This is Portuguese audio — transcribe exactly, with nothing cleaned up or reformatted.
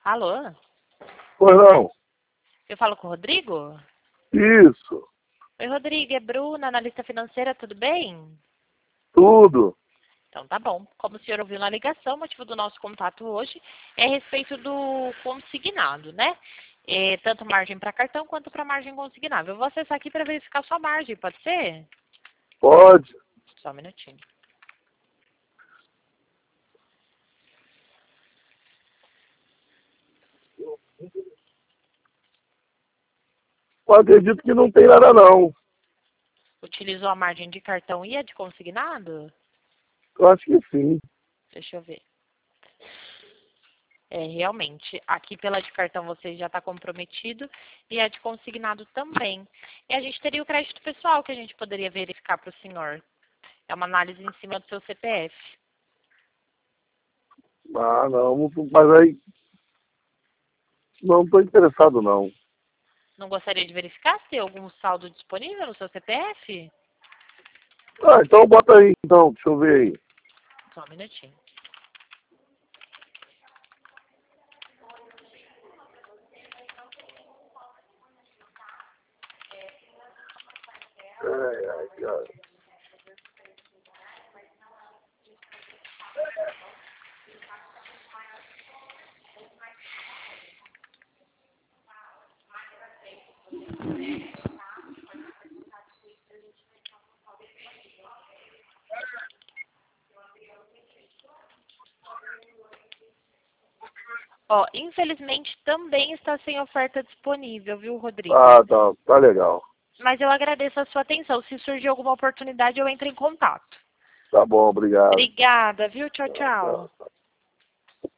Alô? Pois não. Eu falo com o Rodrigo? Isso. Oi, Rodrigo, é Bruna, analista financeira, tudo bem? Tudo. Então tá bom. Como o senhor ouviu na ligação, o motivo do nosso contato hoje é a respeito do consignado, né? É, tanto margem para cartão quanto para margem consignável. Eu vou acessar aqui para verificar sua margem, pode ser? Pode. Só um minutinho. Eu acredito que não tem nada não. Utilizou a margem de cartão e a de consignado? Eu acho que sim. Deixa eu ver. É, realmente, aqui pela de cartão você já está comprometido e a de consignado também. E a gente teria o crédito pessoal que a gente poderia verificar para o senhor. É uma análise em cima do seu C P F. Ah, não. Mas aí não estou interessado não. Não gostaria de verificar se tem algum saldo disponível no seu C P F? Ah, então bota aí então. Deixa eu ver aí. Só um minutinho. Ai, ai, cara. Ó, infelizmente também está sem oferta disponível, viu, Rodrigo? Ah, tá. Tá legal. Mas eu agradeço a sua atenção. Se surgir alguma oportunidade, eu entro em contato. Tá bom, obrigado. Obrigada, viu? Tchau, Tá, tchau. tá.